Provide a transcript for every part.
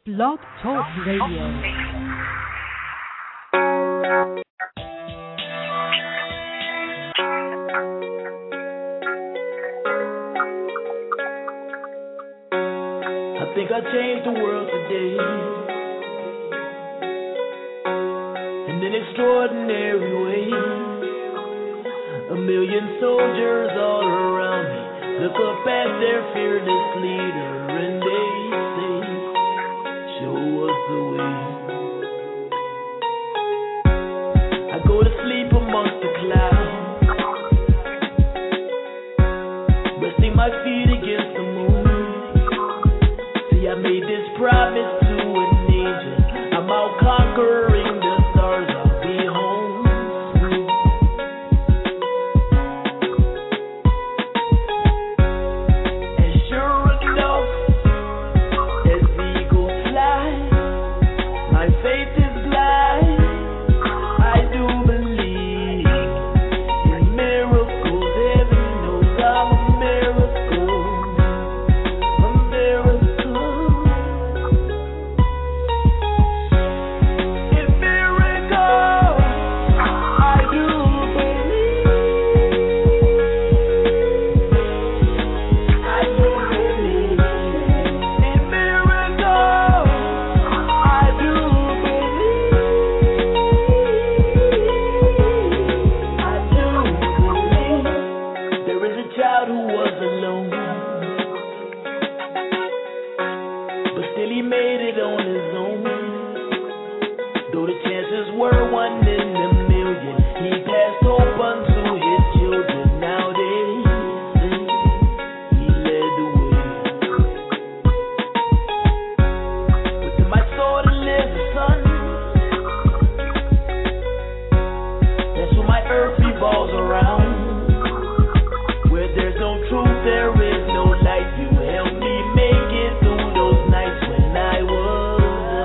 Blog Talk Radio. I think I changed the world today in an extraordinary way. A million soldiers all around me look up at their fearless leader and they say, show us the way. I go to sleep amongst the clouds, resting my feet against the moon. I made this promise to an angel. I'm out conquering the stars. I'll be home soon. And sure enough, as the eagle flies, my faith is blind. I do believe in miracles. Heaven knows I'm a miracle. A miracle. There is no light. You helped me make it through those nights when I was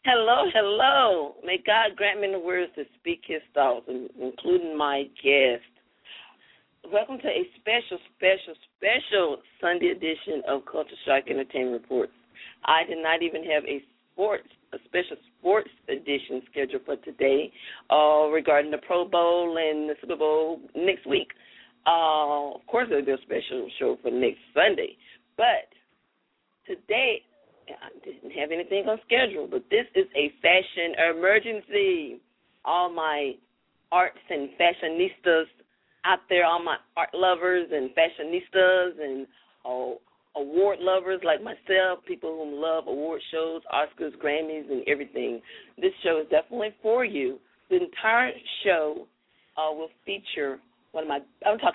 Hello, hello. May God grant me the words to speak his thoughts, including my guest. Welcome to a special Sunday edition of Culture Shock Entertainment Reports. I did not even have a special sports edition scheduled for today regarding the Pro Bowl and the Super Bowl next week. Of course, there'll be a special show for next Sunday. But today, I didn't have anything on schedule, but this is a fashion emergency. All my arts and fashionistas out there, all my art lovers and fashionistas and award lovers like myself, people who love award shows, Oscars, Grammys, and everything. This show is definitely for you. The entire show will feature one of my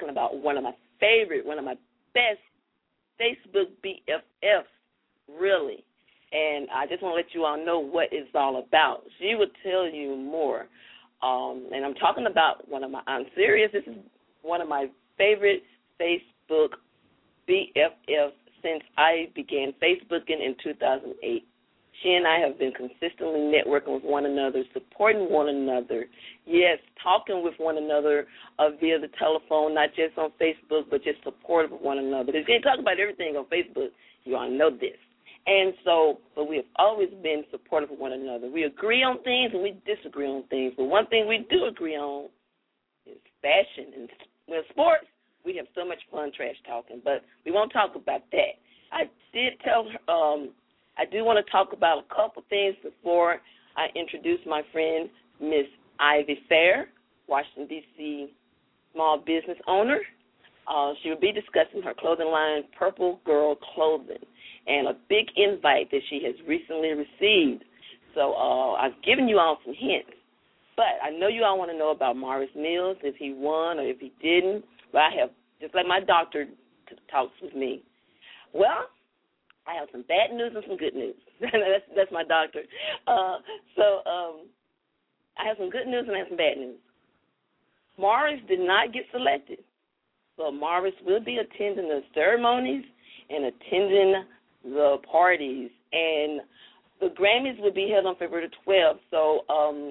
best Facebook BFFs, really. And I just want to let you all know what it's all about. She will tell you more. And I'm talking about I'm serious. This is one of my favorite Facebook BFFs since I began Facebooking in 2008. She and I have been consistently networking with one another, supporting one another, yes, talking with one another via the telephone, not just on Facebook, but just supportive of one another. You can't talk about everything on Facebook. You all know this. And so, but we have always been supportive of one another. We agree on things and we disagree on things. But one thing we do agree on is fashion. And with sports, we have so much fun trash talking, but we won't talk about that. I did tell her, I do want to talk about a couple things before I introduce my friend, Miss Ivy Fair, Washington, D.C. small business owner. She will be discussing her clothing line, Purple Girl Clothing, and a big invite that she has recently received. So I've given you all some hints. But I know you all want to know about Morris Mills, if he won or if he didn't. But I have, just like my doctor talks with me. Well, I have some bad news and some good news. that's my doctor. So I have some good news and I have some bad news. Morris did not get selected. So Morris will be attending the ceremonies and attending the parties. And the Grammys will be held on February 12th. So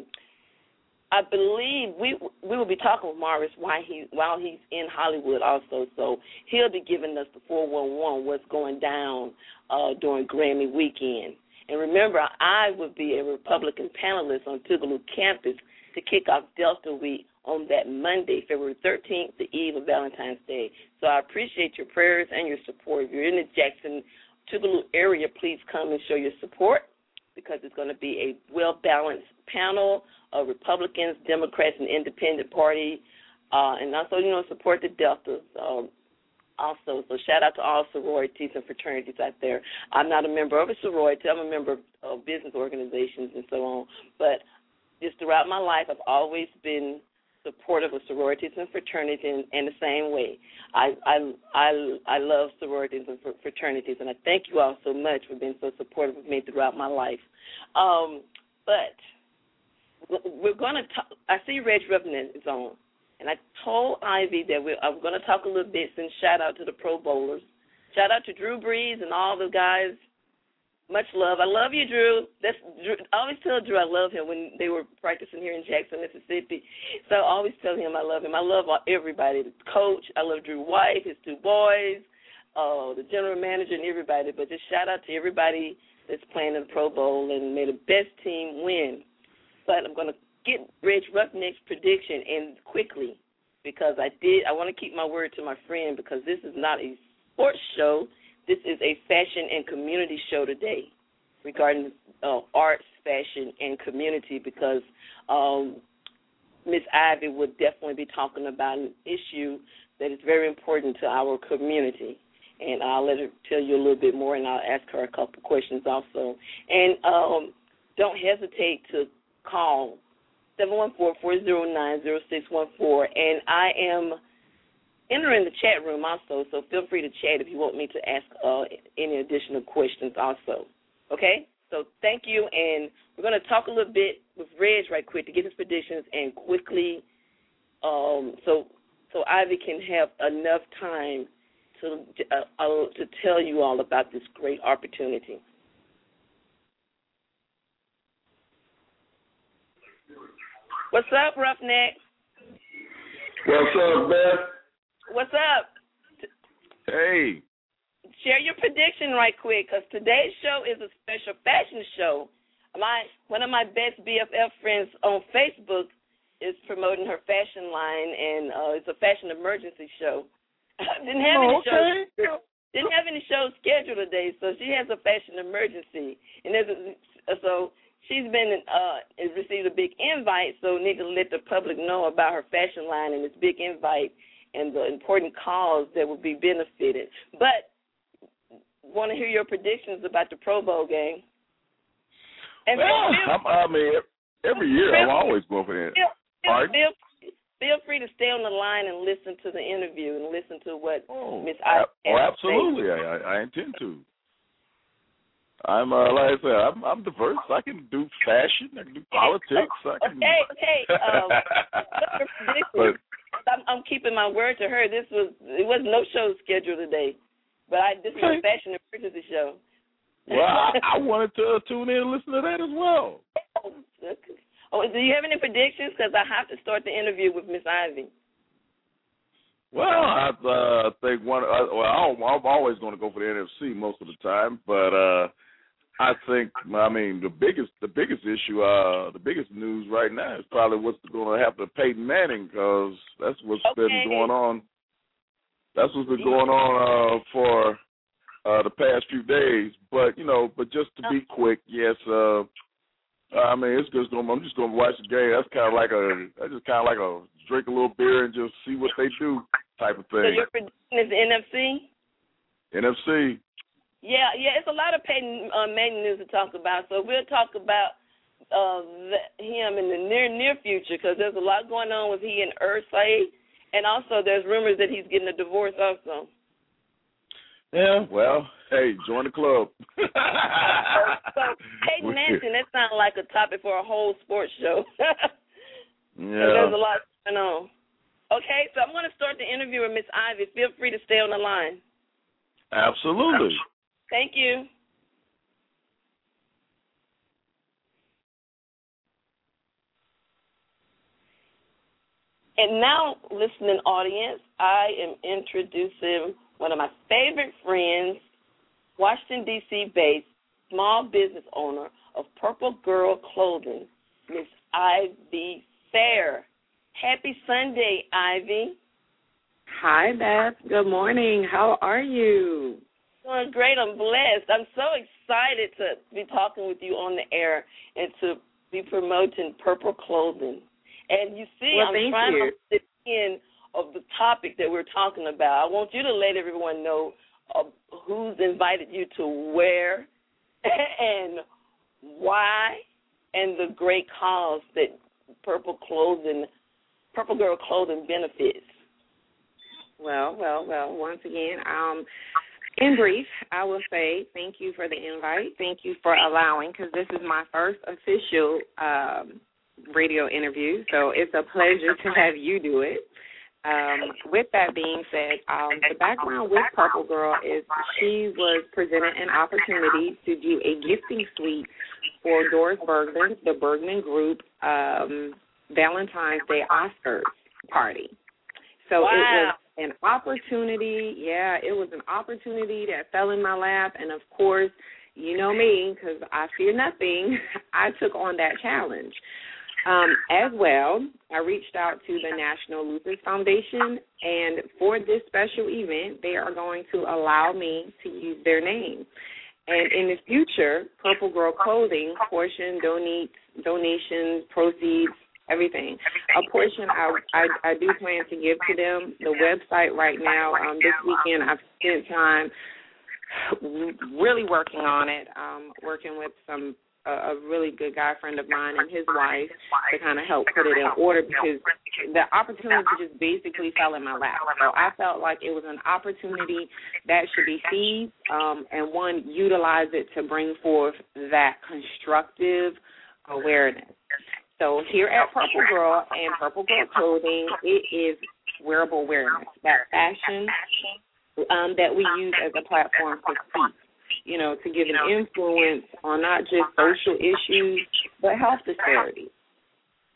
I believe we will be talking with Morris while he's in Hollywood also. So he'll be giving us the 411 what's going down during Grammy weekend. And remember, I will be a Republican panelist on Tougaloo campus to kick off Delta Week on that Monday, February 13th, the eve of Valentine's Day. So I appreciate your prayers and your support. If you're in the Jackson, Tougaloo area, please come and show your support because it's going to be a well-balanced panel of Republicans, Democrats, and Independent Party, and also, support the Deltas also. So shout out to all sororities and fraternities out there. I'm not a member of a sorority. I'm a member of business organizations and so on. But just throughout my life, I've always been supportive of sororities and fraternities in the same way. I love sororities and fraternities, and I thank you all so much for being so supportive of me throughout my life. But we're going to talk. I see Reg Ruffin is on, and I told Ivy that I'm going to talk a little bit and shout out to the Pro Bowlers. Shout out to Drew Brees and all the guys. Much love. I love you, Drew. Drew. I always tell Drew I love him when they were practicing here in Jackson, Mississippi. So I always tell him I love him. I love everybody, the coach. I love Drew's wife, his two boys, the general manager, and everybody. But just shout out to everybody that's playing in the Pro Bowl and may the best team win. But I'm going to get Reg Ruffnick's prediction in quickly because I want to keep my word to my friend because this is not a sports show. This is a fashion and community show today regarding arts, fashion, and community because Miss Ivy would definitely be talking about an issue that is very important to our community. And I'll let her tell you a little bit more, and I'll ask her a couple questions also. And don't hesitate to call 714-409-0614. And I am entering the chat room also, so feel free to chat if you want me to ask any additional questions also. Okay? So thank you, and we're going to talk a little bit with Reg right quick to get his predictions and quickly so Ivy can have enough time to tell you all about this great opportunity. What's up, Roughneck? What's up, Beth? What's up? Hey. Share your prediction right quick, because today's show is a special fashion show. One of my best BFF friends on Facebook is promoting her fashion line, and it's a fashion emergency show. Didn't have any shows scheduled today, so she has a fashion emergency, and so she's been received a big invite, so need to let the public know about her fashion line and this big invite and the important cause that will be benefited. But want to hear your predictions about the Pro Bowl game. And every year I'm always going for that. Feel free to stay on the line and listen to the interview and listen to what Miss Ivy has to say. Absolutely. I intend to. I'm like I said, I'm diverse. I can do fashion. I can do politics. Okay. I'm keeping my word to her. It was no show scheduled today, but this is a fashion emergency show. Well, I wanted to tune in and listen to that as well. Do you have any predictions? Because I have to start the interview with Miss Ivy. Well, I think I'm always going to go for the NFC most of the time, but I think the biggest issue, the biggest news right now is probably what's going to happen to Peyton Manning, because that's what's been going on. That's what's been going on for the past few days. But just to be quick, yes. It's just I'm just going to watch the game. That's kind of like a drink a little beer and just see what they do type of thing. So your prediction is the NFC? NFC. Yeah, it's a lot of Peyton Manning news to talk about. So we'll talk about him in the near future, because there's a lot going on with he and Irsay, and also there's rumors that he's getting a divorce also. Yeah, well, hey, join the club. So Peyton Manning, that sounds like a topic for a whole sports show. Yeah. There's a lot going on. Okay, so I'm going to start the interview with Miss Ivy. Feel free to stay on the line. Absolutely. Thank you. And now, listening audience, I am introducing one of my favorite friends, Washington, D.C. based small business owner of Purple Girl Clothing, Miss Ivy Fair. Happy Sunday, Ivy. Hi, Beth. Good morning. How are you? Doing great. I'm blessed. I'm so excited to be talking with you on the air and to be promoting Purple Clothing. And you see, I'm trying to get in of the topic that we're talking about. I want you to let everyone know who's invited you to where and why, and the great cause that Purple Girl Clothing benefits. Well, once again, in brief, I will say thank you for the invite. Thank you for allowing, because this is my first official radio interview, so it's a pleasure to have you do it. With that being said, the background with Purple Girl is she was presented an opportunity to do a gifting suite for Doris Bergman, the Bergman Group, Valentine's Day Oscars party. So wow. It was an opportunity. Yeah, it was an opportunity that fell in my lap, and of course, you know me, because I fear nothing, I took on that challenge. As well, I reached out to the National Lupus Foundation, and for this special event, they are going to allow me to use their name. And in the future, Purple Girl Clothing, portion, donations, proceeds, everything. A portion I do plan to give to them. The website right now, this weekend I've spent time really working on it, working with a really good guy friend of mine and his wife to kind of help put it in order, because the opportunity just basically fell in my lap. So I felt like it was an opportunity that should be seized, and one, utilize it to bring forth that constructive awareness. So here at Purple Girl and Purple Girl Clothing, it is wearable awareness, that fashion that we use as a platform to speak, to give an influence on not just social issues, but health disparities.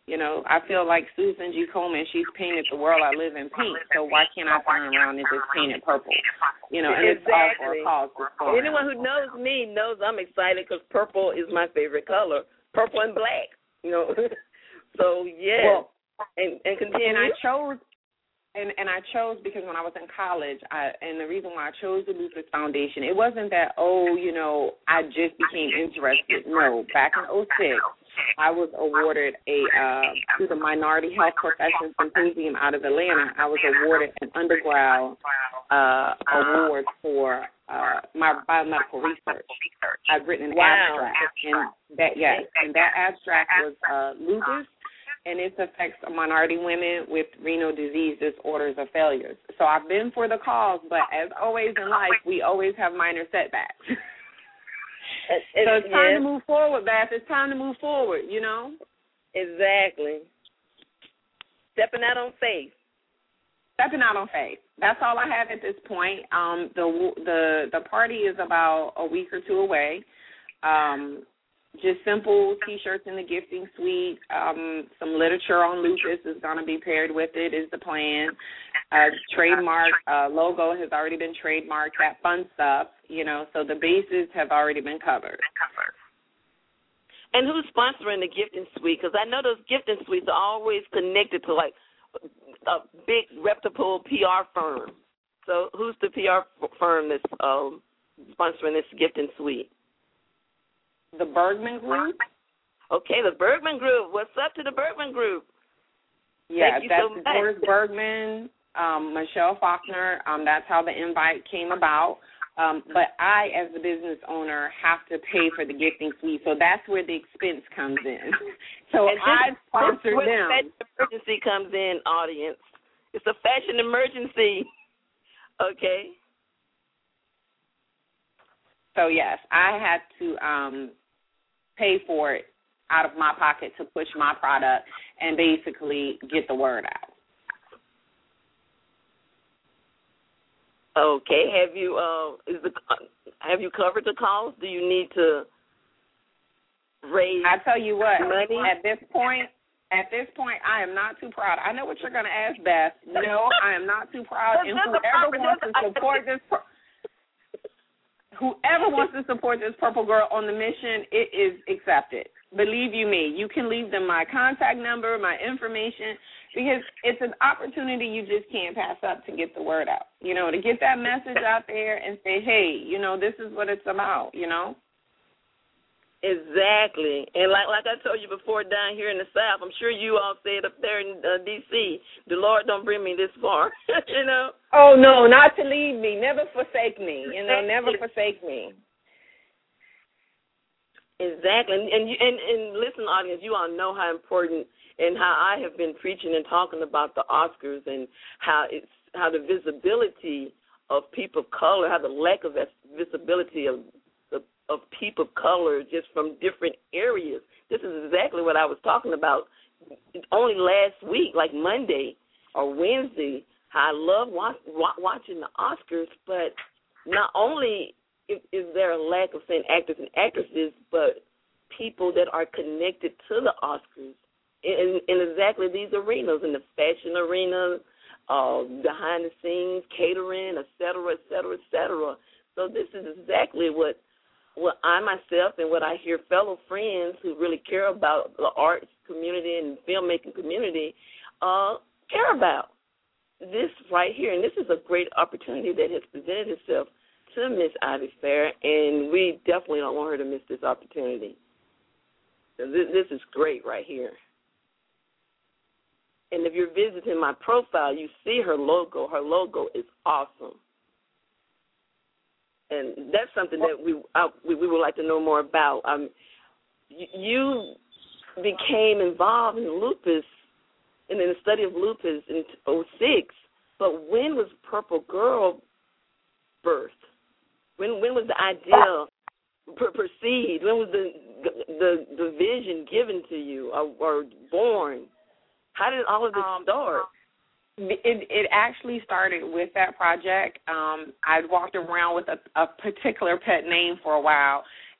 You know, I feel like Susan G. Komen, she's painted the world I live in pink, so why can't I turn around and just paint it purple? You know, and it's all for a cause. Anyone who knows me knows I'm excited because purple is my favorite color, purple and black, you know. So, yeah. Well, and continue. And I chose because when I was in college, and the reason why I chose the Lupus Foundation, it wasn't that, I just became interested. No, back in 2006, I was awarded through the Minority Health Professions Symposium out of Atlanta, I was awarded an undergrad award for my biomedical research. I've written an abstract, and that abstract was lupus and its effects on minority women with renal disease disorders or failures. So I've been for the cause, but as always in life, we always have minor setbacks. So it's time to move forward, Beth. It's time to move forward, you know? Exactly. Stepping out on faith. Stepping out on faith. That's all I have at this point. The party is about a week or two away. Just simple T-shirts in the gifting suite. Some literature on lupus is going to be paired with it is the plan. Trademark logo has already been trademarked, that fun stuff, you know, so the bases have already been covered. And who's sponsoring the gifting suite? Because I know those gifting suites are always connected to, like, a big reputable PR firm. So who's the PR firm that's sponsoring this gifting suite? The Bergman Group. Okay, the Bergman Group. What's up to the Bergman Group? Yeah, that's Doris Bergman, Michelle Faulkner. That's how the invite came about. But I, as the business owner, have to pay for the gifting suite, so that's where the expense comes in. So I sponsored them. Fashion emergency comes in, audience. It's a fashion emergency. Okay. So yes, I had to pay for it out of my pocket to push my product and basically get the word out. Okay. Have you covered the cost? Do you need to raise? I tell you what, money? At this point, I am not too proud. I know what you're going to ask, Beth. No, I am not too proud. And whoever wants to support this. Whoever wants to support this Purple Girl on the mission, it is accepted. Believe you me, you can leave them my contact number, my information, because it's an opportunity you just can't pass up to get the word out, you know, to get that message out there and say, hey, you know, this is what it's about, you know. Exactly. And like I told you before down here in the South, I'm sure you all say it up there in D.C., the Lord don't bring me this far, you know. Oh, no, not to leave me. Never forsake me, you know, never forsake me. Exactly. And listen, audience, you all know how important and how I have been preaching and talking about the Oscars and how the visibility of people of color, how the lack of visibility of people of color just from different areas. This is exactly what I was talking about only last week, like Monday or Wednesday. I love watching the Oscars, but not only is there a lack of saying actors and actresses, but people that are connected to the Oscars in exactly these arenas, in the fashion arena, behind the scenes, catering, et cetera, et cetera, et cetera. So this is exactly what I myself and what I hear fellow friends who really care about the arts community and filmmaking community care about. This right here, and this is a great opportunity that has presented itself to Miss Ivy Fair, and we definitely don't want her to miss this opportunity. So this is great right here. And if you're visiting my profile, you see her logo. Her logo is awesome. And that's something that we would like to know more about. You became involved in lupus and in the study of lupus in 2006, but when was Purple Girl birthed? When was the idea perceived? When was the vision given to you or born? How did all of this start? It actually started with that project. I'd walked around with a particular pet name for a while,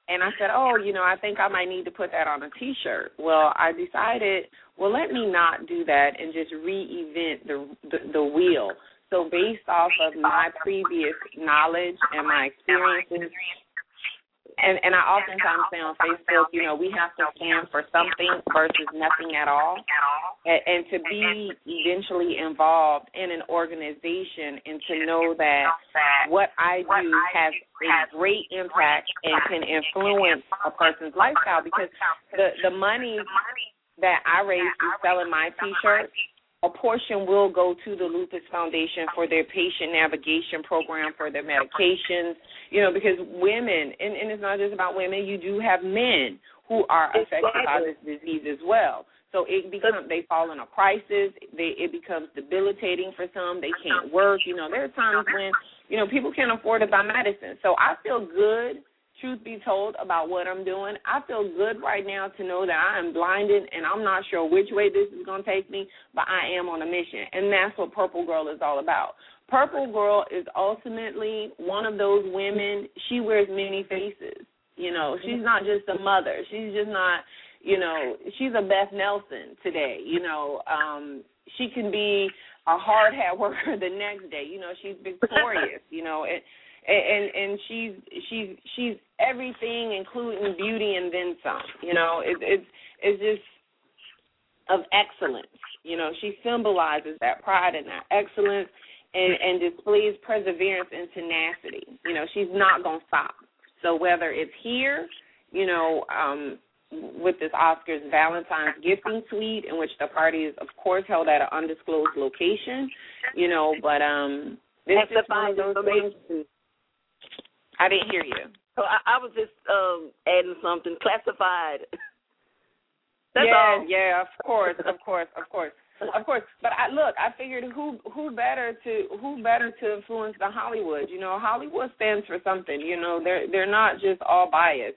And I said, oh, I think I might need to put that on a T-shirt. Well, I decided, let me not do that and just reinvent the wheel. So based off of my previous knowledge and my experiences, and I oftentimes say on Facebook, we have to stand for something versus nothing at all. And to be eventually involved in an organization and to know that what I do has a great impact and can influence a person's lifestyle, because the money that I raise through selling my T-shirts, a portion will go to the Lupus Foundation for their patient navigation program, for their medications, because women, and it's not just about women, you do have men who are affected by this disease as well. So they fall in a crisis. It becomes debilitating for some. They can't work. There are times when, people can't afford to buy medicine. So I feel good, truth be told, about what I'm doing. I feel good right now to know that I am blinded and I'm not sure which way this is going to take me, but I am on a mission. And that's what Purple Girl is all about. Purple Girl is ultimately one of those women. She wears many faces. She's not just a mother. She's just not, she's a Beth Nelson today. She can be a hard hat worker the next day. She's victorious, and she's everything, including beauty and then some. It's just of excellence. She symbolizes that pride and that excellence, and displays perseverance and tenacity. She's not gonna stop. So whether it's here, with this Oscars Valentine's gifting suite, in which the party is, of course, held at an undisclosed location, but this is one of those things. I didn't hear you. So I was just adding something classified. That's all. Yeah, of course. But I figured who better to influence than Hollywood? Hollywood stands for something. They're not just all biased.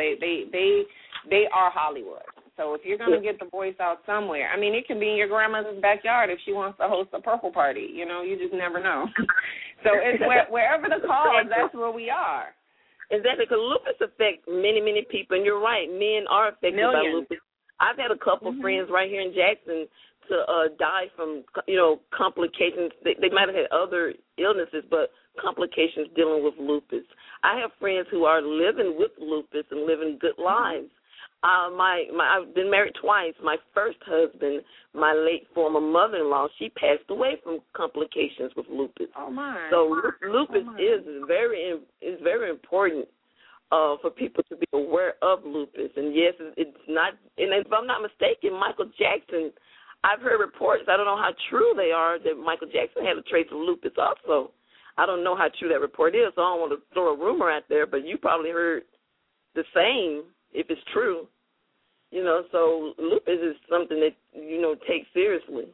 They are Hollywood. So if you're going to get the voice out somewhere, it can be in your grandmother's backyard if she wants to host a purple party. You just never know. So it's wherever the call is, that's where we are. Exactly, because lupus affects many, many people, and you're right, men are affected by lupus. I've had a couple friends right here in Jackson to die from, complications. They might have had other illnesses, but complications dealing with lupus. I have friends who are living with lupus and living good lives. I've been married twice. My first husband, my late former mother-in-law, she passed away from complications with lupus. Oh my! So lupus is very important for people to be aware of lupus. And yes, it's not. And if I'm not mistaken, Michael Jackson. I've heard reports. I don't know how true they are that Michael Jackson had a trace of lupus also. I don't know how true that report is, so I don't want to throw a rumor out there. But you probably heard the same. If it's true, so lupus is something that, take seriously.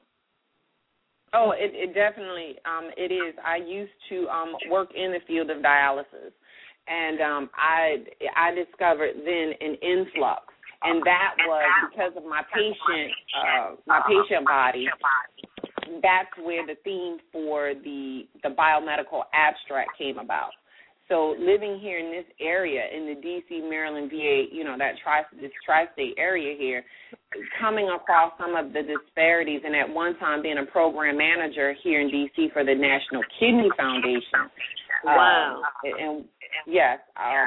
Oh, it definitely, it is. I used to work in the field of dialysis, and I discovered then an influx, and that was because of my patient body. That's where the theme for the biomedical abstract came about. So living here in this area, in the D.C., Maryland, VA, this tri-state area here, coming across some of the disparities, and at one time being a program manager here in D.C. for the National Kidney Foundation. Wow. And yes,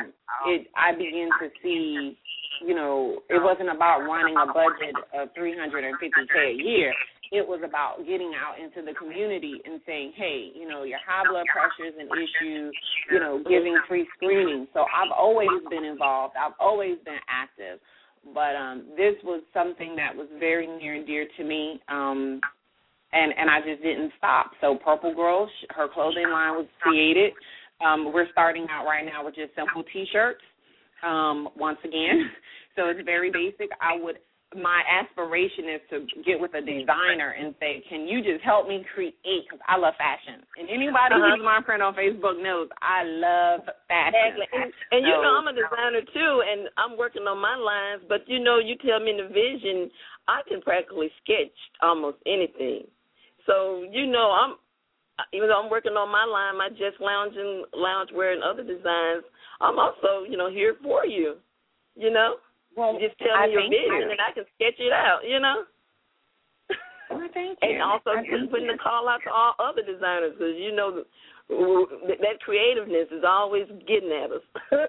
I began to see, it wasn't about running a budget of $350K a year. It was about getting out into the community and saying, hey, your high blood pressure is an issue, giving free screening. So I've always been involved. I've always been active. But this was something that was very near and dear to me, and I just didn't stop. So Purple Girl, her clothing line was created. We're starting out right now with just simple T-shirts, once again. So it's very basic. My aspiration is to get with a designer and say, can you just help me create, because I love fashion. And anybody who's my friend on Facebook knows I love fashion. Exactly. And I'm a designer too, and I'm working on my lines, but you tell me in the vision, I can practically sketch almost anything. So, even though I'm working on my line, my Just Loungewear and other designs, I'm also, here for you. Well, you just tell me your vision, and I can sketch it out. Well, thank you. And also putting the call out to all other designers, because that creativeness is always getting at us.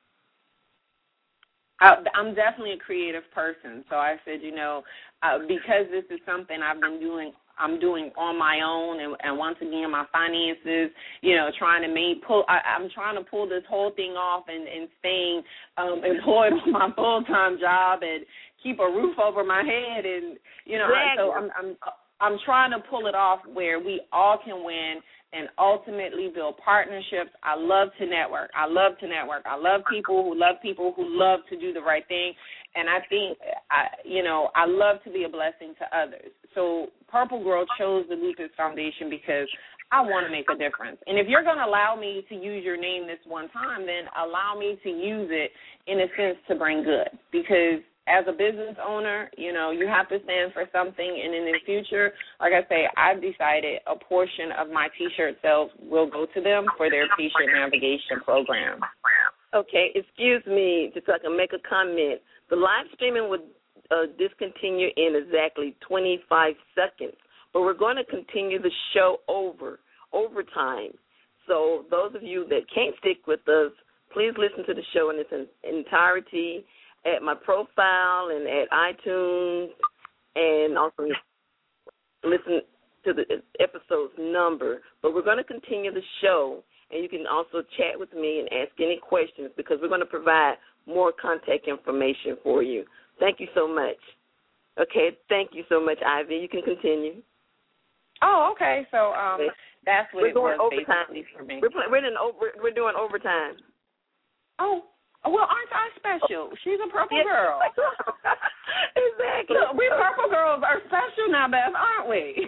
I'm definitely a creative person, so I said, because this is something I'm doing on my own, and once again, my finances, I'm trying to pull this whole thing off and staying employed on my full-time job and keep a roof over my head, and exactly. So I'm trying to pull it off where we all can win and ultimately build partnerships. I love to network. I love people who love to do the right thing. And I think, I love to be a blessing to others. So Purple Girl chose the Lupus Foundation because I want to make a difference. And if you're going to allow me to use your name this one time, then allow me to use it in a sense to bring good. Because as a business owner, you have to stand for something. And in the future, like I say, I've decided a portion of my T-shirt sales will go to them for their patient navigation program. Okay, excuse me, just so I can make a comment. The live streaming would discontinue in exactly 25 seconds, but we're going to continue the show overtime. So those of you that can't stick with us, please listen to the show in its entirety at my profile and at iTunes, and also listen to the episode's number. But we're going to continue the show, and you can also chat with me and ask any questions, because we're going to provide more contact information for you. Thank you so much. Okay, thank you so much, Ivy. You can continue. Oh, okay. So that's what it was basically for me. We're doing overtime. Oh. Well, aren't I special? She's a Purple Girl. Exactly. Look, we Purple Girls are special now, Beth, aren't we?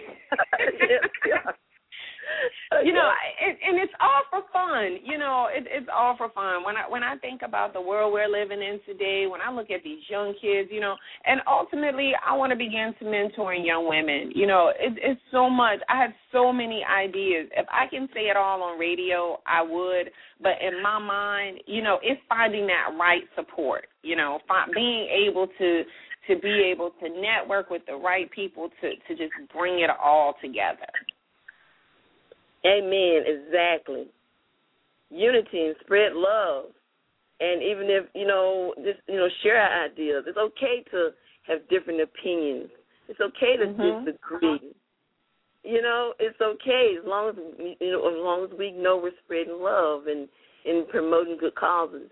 And it's all for fun. It's all for fun. When I think about the world we're living in today, when I look at these young kids, and ultimately I want to begin to mentoring young women. It's so much. I have so many ideas. If I can say it all on radio, I would. But in my mind, it's finding that right support. Being able to be able to network with the right people to just bring it all together. Amen, exactly. Unity and spread love. And even if, just, share our ideas. It's okay to have different opinions. It's okay to disagree. It's okay as long as we know we're spreading love and promoting good causes.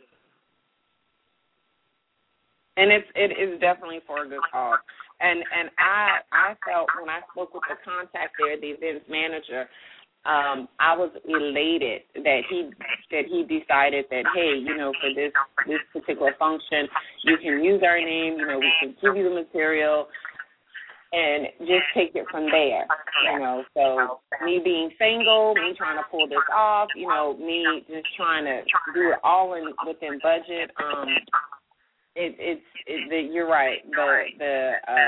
And it is definitely for a good cause. And I felt when I spoke with the contact there, the events manager, I was elated that he decided that, hey, for this particular function, you can use our name, we can give you the material and just take it from there, So me being single, me trying to pull this off, me just trying to do it all within budget. You're right. The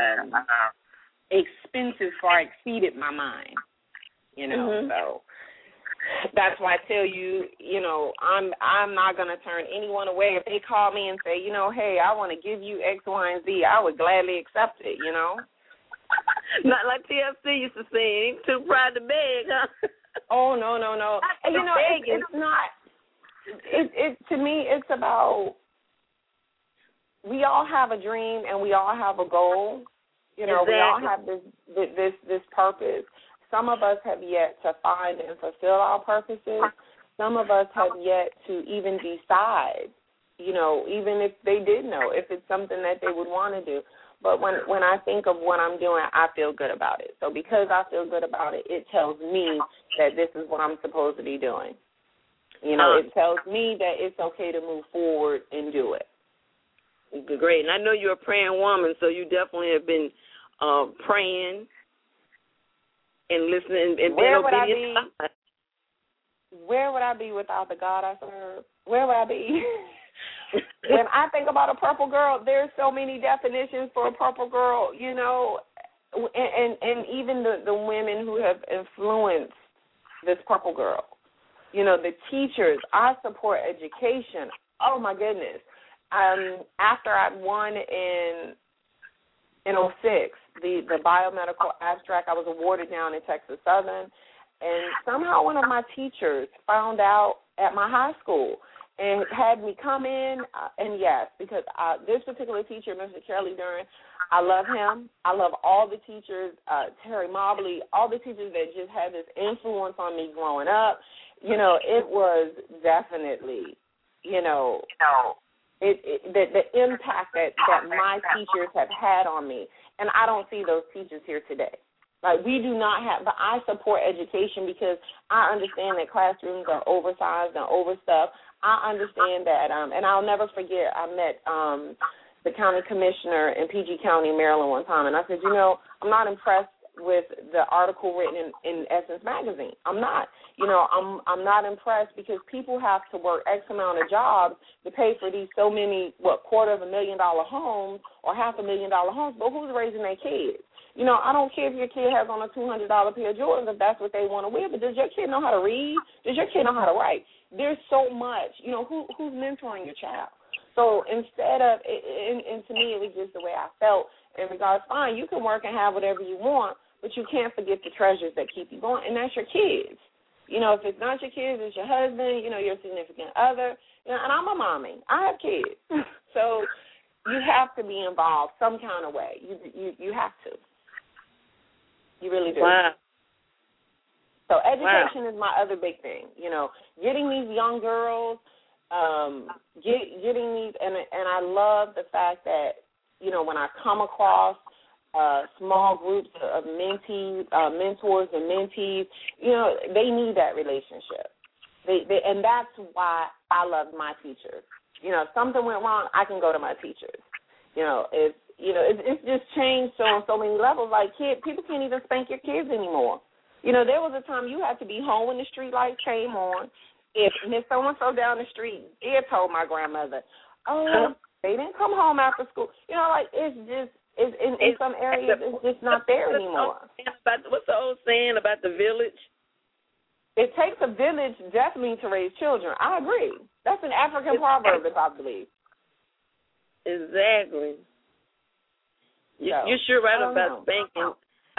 expenses far exceeded my mind. So that's why I tell you, I'm not going to turn anyone away. If they call me and say, hey, I want to give you X, Y, and Z, I would gladly accept it, Not like TFC used to say, ain't too proud to beg, huh? Oh, no. And, it's not, to me, it's about, we all have a dream and we all have a goal. Exactly. We all have this purpose. Some of us have yet to find and fulfill our purposes. Some of us have yet to even decide, even if they did know, if it's something that they would want to do. But when I think of what I'm doing, I feel good about it. So because I feel good about it, it tells me that this is what I'm supposed to be doing. It tells me that it's okay to move forward and do it. Great. And I know you're a praying woman, so you definitely have been praying and listening and being obedient. Where would I be without the God I serve? Where would I be? When I think about a Purple Girl, there's so many definitions for a Purple Girl, and even the women who have influenced this Purple Girl. the teachers. I support education. Oh, my goodness. After I'd won in 2006, the biomedical abstract, I was awarded down in Texas Southern, and somehow one of my teachers found out at my high school and had me come in, and yes, because this particular teacher, Mr. Kelly Duran, I love him. I love all the teachers, Terry Mobley, all the teachers that just had this influence on me growing up. It was definitely, the impact that my teachers have had on me, and I don't see those teachers here today. Like, we do not have, but I support education because I understand that classrooms are oversized and overstuffed. I understand that, and I'll never forget, I met the county commissioner in PG County, Maryland one time, and I said, I'm not impressed with the article written in Essence Magazine. I'm not. I'm not impressed because people have to work X amount of jobs to pay for these so many, $250,000 homes or $500,000 homes, but who's raising their kids? I don't care if your kid has on a $200 pair of Jordans if that's what they want to wear, but does your kid know how to read? Does your kid know how to write? There's so much. Who's mentoring your child? So instead of, and to me it was just the way I felt in regards, fine, you can work and have whatever you want, but you can't forget the treasures that keep you going, and that's your kids. If it's not your kids, it's your husband, your significant other. And I'm a mommy. I have kids. So you have to be involved some kind of way. You have to. You really do. Wow. So education is my other big thing. Getting these young girls, getting these, and I love the fact that, when I come across small groups of mentors and mentees, they need that relationship. And that's why I love my teachers. If something went wrong, I can go to my teachers. It's just changed on so many levels. Like, people can't even spank your kids anymore. There was a time you had to be home when the street lights came on. If Miss So-and-so down the street did told my grandmother, they didn't come home after school. It's just, in some areas, it's just not there anymore. What's the old saying about the village? It takes a village definitely to raise children. I agree. That's an African proverb, if I believe. Exactly. You're sure right about spanking.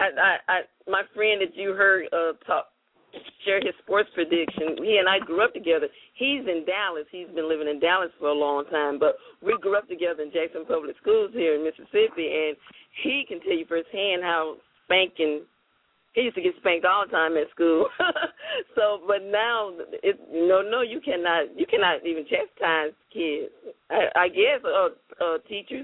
My friend that you heard share his sports prediction, he and I grew up together. He's in Dallas. He's been living in Dallas for a long time, but we grew up together in Jackson Public Schools here in Mississippi, and he can tell you firsthand how spanking. He used to get spanked all the time at school. So, but now, you cannot even chastise kids. I guess teachers.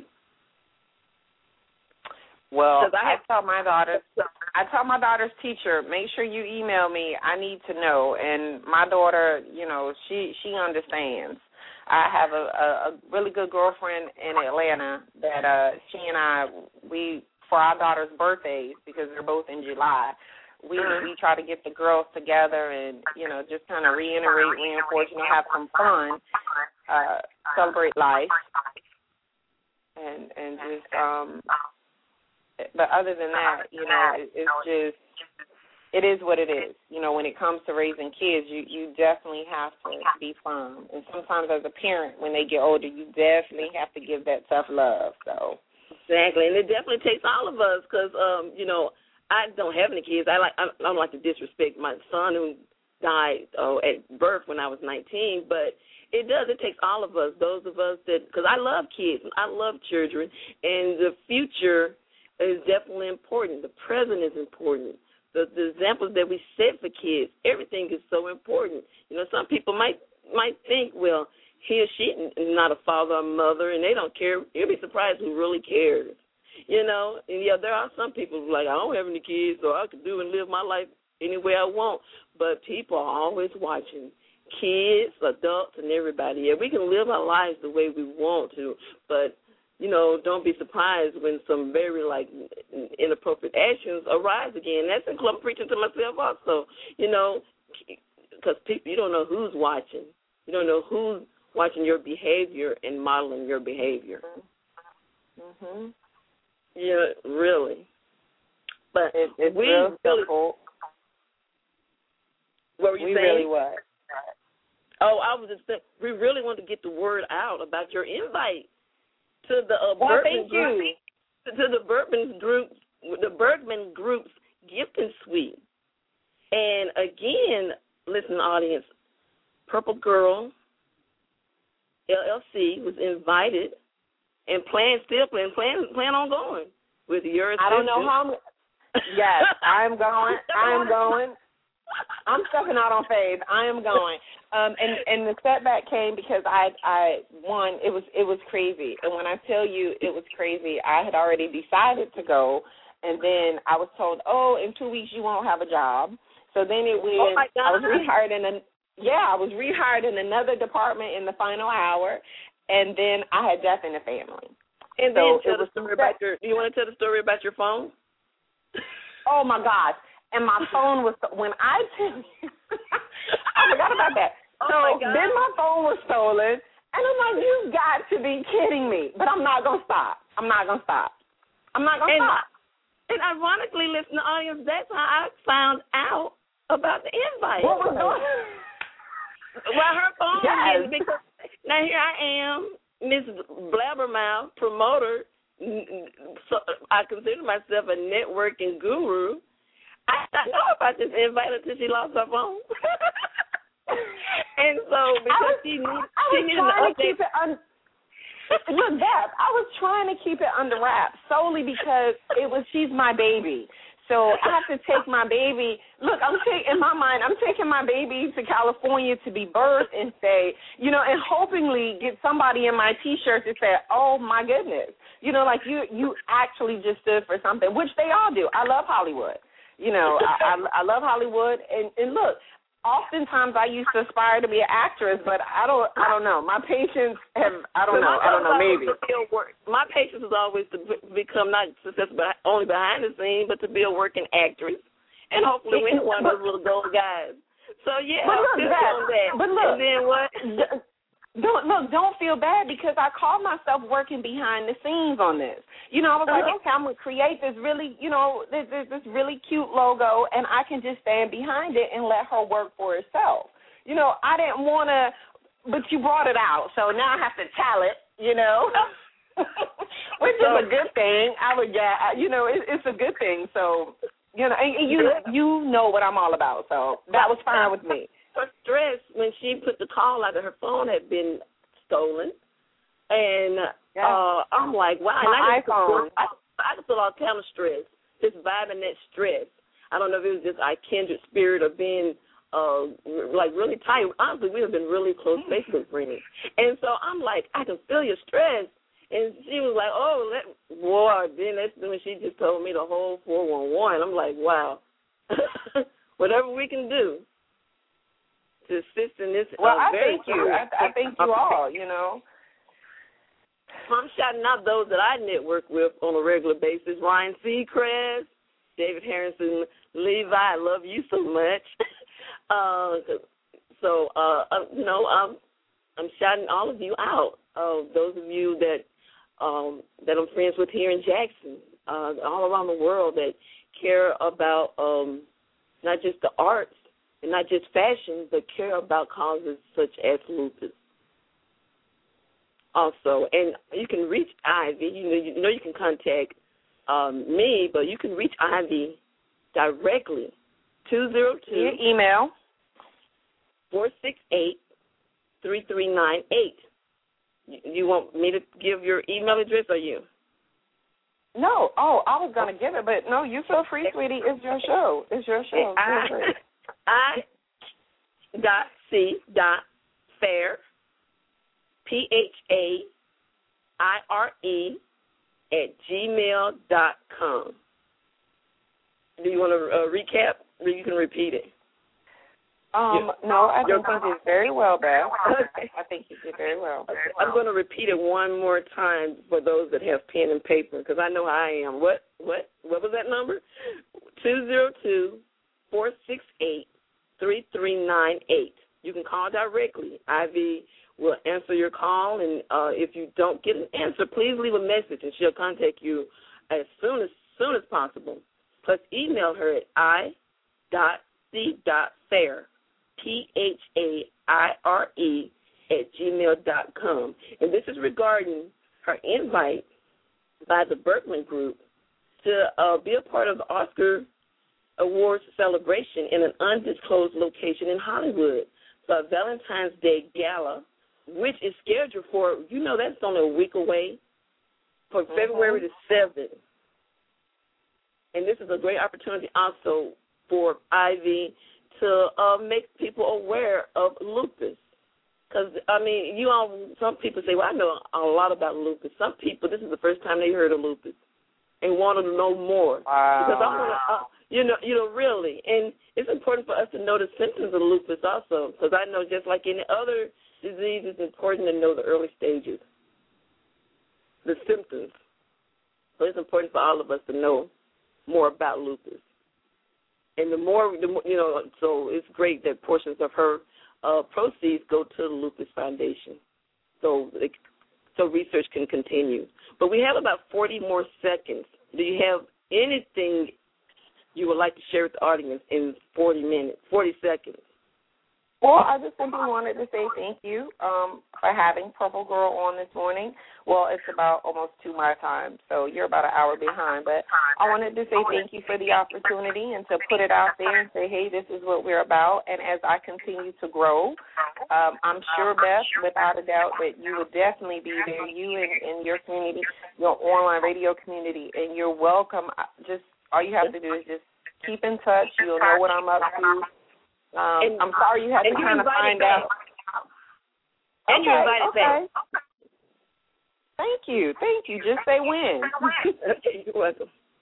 Well, I tell my daughter's teacher, make sure you email me. I need to know. And my daughter, she understands. I have a really good girlfriend in Atlanta that she and I, for our daughter's birthdays, because they're both in July, we try to get the girls together and, just kind of reinforce, have some fun, celebrate life, and just, but other than that, it's just, it is what it is. When it comes to raising kids, you definitely have to be firm. And sometimes as a parent, when they get older, you definitely have to give that tough love. So exactly, and it definitely takes all of us because, I don't have any kids. I don't like to disrespect my son who died at birth when I was 19, but it takes all of us, those of us that, because I love kids, I love children, and the future is definitely important. The present is important. The examples that we set for kids, everything is so important. Some people might think, well, he or she is not a father or mother, and they don't care. You'll be surprised who really cares. And there are some people who are like, I don't have any kids, so I can do and live my life any way I want. But people are always watching. Kids, adults, and everybody. Yeah, we can live our lives the way we want to, but don't be surprised when some very, inappropriate actions arise again. That's in club preaching to myself also, because people, you don't know who's watching. You don't know who's watching your behavior and modeling your behavior. Mm-hmm. Yeah, really. But it's we real simple. What were you saying? Really what? Oh, I was just saying, we really want to get the word out about your invite to the thank you. To the Bergman Group's gifting suite. And again, listen, audience, Purple Girl LLC was invited and plan on going with your assistant. I don't know how. Yes, I'm going. I'm stepping out on faith. I am going. And the setback came because I won. It was crazy. And when I tell you it was crazy, I had already decided to go, and then I was told, oh, in 2 weeks you won't have a job. So then it went. Oh my God. I was rehired in another department in the final hour, and then I had death in the family. And then tell the story about do you want to tell the story about your phone? Oh my gosh. And my phone was, when I tell you, I forgot about that. So then my phone was stolen, and I'm like, you've got to be kidding me. But I'm not going to stop. And ironically, listen, the audience, that's how I found out about the invite. What was going on? Well, her phone yes. because now here I am, Miss Blabbermouth, promoter. So I consider myself a networking guru. I didn't know about this invite until she lost her phone. And so because she needed to update. Look, Deb, I was trying to keep it under wraps solely because she's my baby. So I have to take my baby. Look, in my mind, I'm taking my baby to California to be birthed and say, and hopefully get somebody in my T-shirt to say, oh, my goodness. Like you actually just stood for something, which they all do. I love Hollywood. I love Hollywood. And look, oftentimes I used to aspire to be an actress, but I don't know. My patience I don't know, maybe. My patience is always to become not successful only behind the scene, but to be a working actress. And hopefully win one of those little gold guys. So, yeah, but look, and then what? Don't feel bad because I call myself working behind the scenes on this. I was like, okay, I'm going to create this really, this really cute logo, and I can just stand behind it and let her work for herself. I didn't want to, but you brought it out, so now I have to tell it, which is a good thing. It's a good thing. So, and you know what I'm all about, so that was fine with me. Her stress when she put the call out that her phone had been stolen, and I'm like, wow. My iPhone. I could feel all kind of stress, just vibing that stress. I don't know if it was just our kindred spirit of being really tight. Honestly, we have been really close Facebook friends, and so I'm like, I can feel your stress. And she was like, then that's when she just told me the whole 411. I'm like, wow, whatever we can do to assist in this. I thank you. I thank you all, I'm shouting out those that I network with on a regular basis. Ryan Seacrest, David Harrison Levi, I love you so much. I'm shouting all of you out. Those of you that I'm friends with here in Jackson, all around the world that care about not just the arts, and not just fashion, but care about causes such as lupus. Also, and you can reach Ivy. You can contact me, but you can reach Ivy directly. 202 email 468-3398. You want me to give your email address or you? No. Oh, I was gonna give it, but no. You feel free, sweetie. It's your show. I.C.Fair, PHAIRE@gmail.com. Do you want to recap, or you can repeat it? No, I think you did very well, Beth. I think you did very well. I'm going to repeat it one more time for those that have pen and paper, because I know how I am. What was that number? 202-468-3398. You can call directly. Ivy will answer your call, and if you don't get an answer, please leave a message, and she'll contact you as soon as possible. Plus, email her at i.c.fair PHAIRE@gmail.com. And this is regarding her invite by the Berkman Group to be a part of the Oscar Awards celebration in an undisclosed location in Hollywood. So a Valentine's Day Gala, which is scheduled for, that's only a week away, for February the 7th. And this is a great opportunity also for Ivy to make people aware of lupus. Because, some people say, well, I know a lot about lupus. Some people, this is the first time they heard of lupus and want to know more. Wow. Because I want to, really. And it's important for us to know the symptoms of lupus also, because I know just like any other disease, it's important to know the early stages, the symptoms. So it's important for all of us to know more about lupus. And the more, so it's great that portions of her proceeds go to the Lupus Foundation, so research can continue. But we have about 40 more seconds. Do you have anything you would like to share with the audience in 40 seconds? Well, I just simply wanted to say thank you for having Purple Girl on this morning. Well, it's about almost 2 my time, so you're about an hour behind. But I wanted to say thank you for the opportunity and to put it out there and say, hey, this is what we're about. And as I continue to grow, I'm sure, Beth, without a doubt, that you will definitely be there, you and your community, your online radio community, and you're welcome. Just all you have to do is just keep in touch. You'll know what I'm up to. I'm sorry you had to kind of find out. And you invited back. Thank you. Just say when. Okay, you're welcome.